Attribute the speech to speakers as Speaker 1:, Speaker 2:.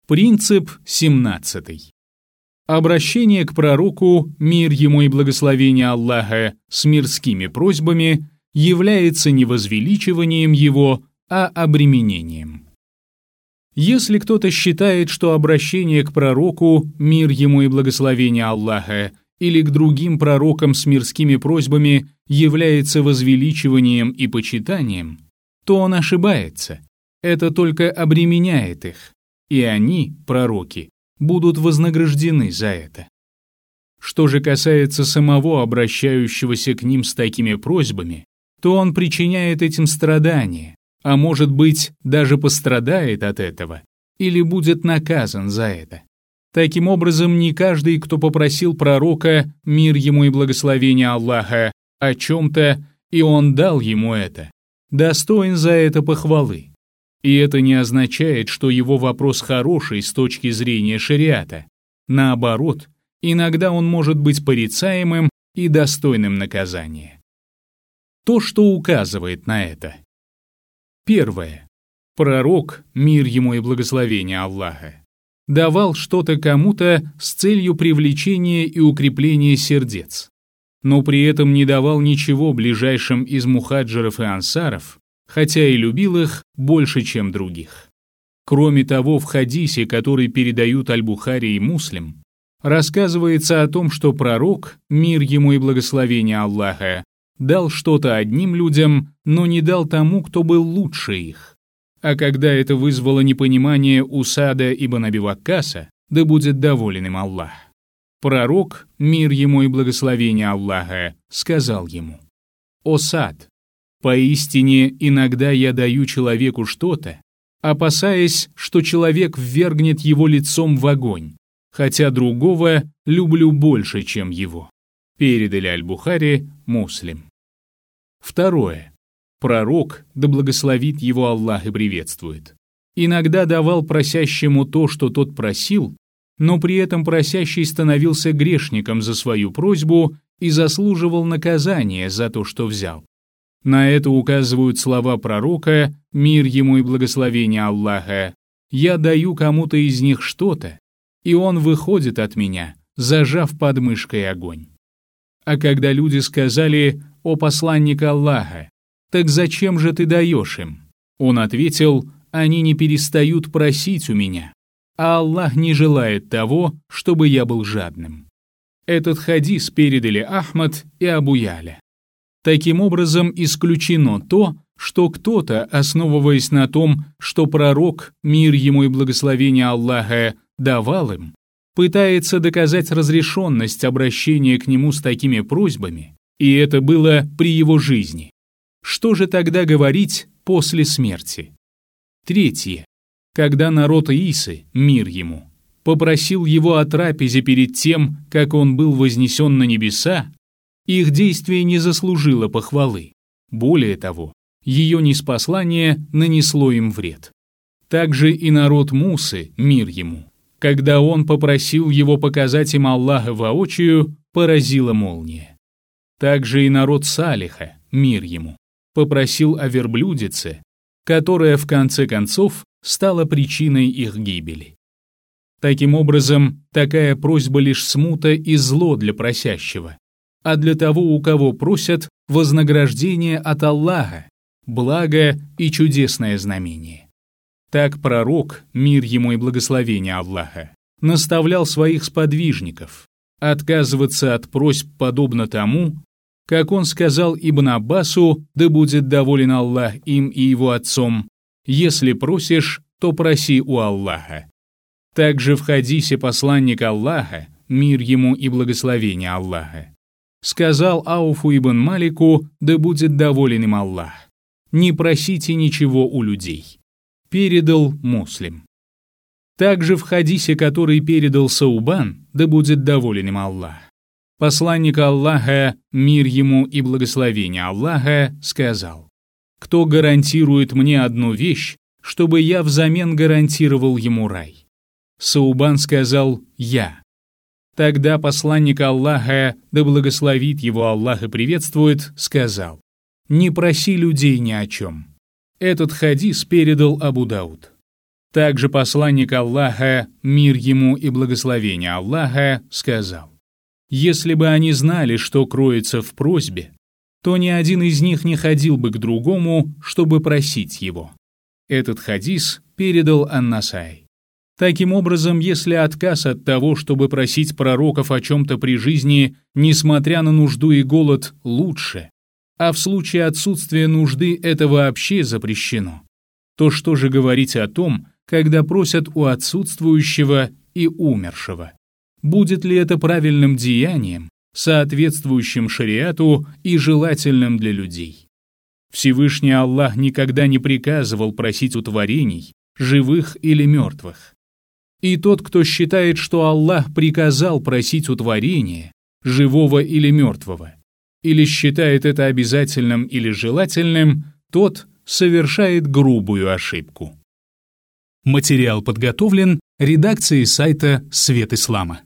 Speaker 1: Принцип 17. Обращение к пророку, мир ему и благословение Аллаха, с мирскими просьбами является не возвеличиванием его, а обременением. Если кто-то считает, что обращение к пророку, мир ему и благословение Аллаха, или к другим пророкам с мирскими просьбами является возвеличиванием и почитанием, то он ошибается. Это только обременяет их, и они, пророки, будут вознаграждены за это. Что же касается самого обращающегося к ним с такими просьбами, то он причиняет этим страдания, а может быть, даже пострадает от этого, или будет наказан за это. Таким образом, не каждый, кто попросил пророка, мир ему и благословение Аллаха, о чем-то, и он дал ему это, достоин за это похвалы. И это не означает, что его вопрос хороший с точки зрения шариата. Наоборот, иногда он может быть порицаемым и достойным наказания. То, что указывает на это. Первое. Пророк, мир ему и благословение Аллаха, давал что-то кому-то с целью привлечения и укрепления сердец, но при этом не давал ничего ближайшим из мухаджиров и ансаров, хотя и любил их больше, чем других. Кроме того, в хадисе, который передают Аль-Бухари и Муслим, рассказывается о том, что пророк, мир ему и благословение Аллаха, дал что-то одним людям, но не дал тому, кто был лучше их. А когда это вызвало непонимание у Саада ибн Аби Ваккаса, да будет доволен им Аллах, пророк, мир ему и благословение Аллаха, сказал ему: «О Саад, поистине иногда я даю человеку что-то, опасаясь, что человек ввергнет его лицом в огонь, хотя другого люблю больше, чем его». Передали Аль-Бухари, Муслим. Второе. Пророк, да благословит его Аллах и приветствует, иногда давал просящему то, что тот просил, но при этом просящий становился грешником за свою просьбу и заслуживал наказания за то, что взял. На это указывают слова пророка, мир ему и благословение Аллаха: «Я даю кому-то из них что-то, и он выходит от меня, зажав под мышкой огонь». А когда люди сказали: «О посланник Аллаха, так зачем же ты даешь им?» Он ответил: «Они не перестают просить у меня, а Аллах не желает того, чтобы я был жадным». Этот хадис передали Ахмад и Абу Яля. Таким образом, исключено то, что кто-то, основываясь на том, что пророк, мир ему и благословение Аллаха, давал им, пытается доказать разрешенность обращения к нему с такими просьбами, и это было при его жизни. Что же тогда говорить после смерти? Третье. Когда народ Исы, мир ему, попросил его о трапезе перед тем, как он был вознесен на небеса, их действие не заслужило похвалы. Более того, ее ниспослание нанесло им вред. Также и народ Мусы, мир ему, когда он попросил его показать им Аллаха воочию, поразила молния. Также и народ Салиха, мир ему, попросил о верблюдице, которая в конце концов стала причиной их гибели. Таким образом, такая просьба лишь смута и зло для просящего, а для того, у кого просят, вознаграждение от Аллаха, благо и чудесное знамение. Так пророк, мир ему и благословение Аллаха, наставлял своих сподвижников отказываться от просьб подобно тому, как он сказал Ибн Аббасу, да будет доволен Аллах им и его отцом: «Если просишь, то проси у Аллаха». Также в хадисе посланник Аллаха, мир ему и благословение Аллаха, сказал Ауфу ибн Малику, да будет доволен им Аллах: «Не просите ничего у людей». Передал Муслим. Также в хадисе, который передал Саубан, да будет доволен им Аллах, посланник Аллаха, мир ему и благословение Аллаха, сказал: «Кто гарантирует мне одну вещь, чтобы я взамен гарантировал ему рай?» Саубан сказал: «Я». Тогда посланник Аллаха, да благословит его Аллах и приветствует, сказал: «Не проси людей ни о чем». Этот хадис передал Абу Дауд. Также посланник Аллаха, мир ему и благословение Аллаха, сказал: «Если бы они знали, что кроется в просьбе, то ни один из них не ходил бы к другому, чтобы просить его». Этот хадис передал Ан-Насаи. Таким образом, если отказ от того, чтобы просить пророков о чем-то при жизни, несмотря на нужду и голод, лучше, а в случае отсутствия нужды это вообще запрещено, то что же говорить о том, когда просят у отсутствующего и умершего? Будет ли это правильным деянием, соответствующим шариату и желательным для людей? Всевышний Аллах никогда не приказывал просить у творений, живых или мертвых. И тот, кто считает, что Аллах приказал просить у творения, живого или мертвого, или считает это обязательным или желательным, тот совершает грубую ошибку. Материал подготовлен редакцией сайта «Свет Ислама».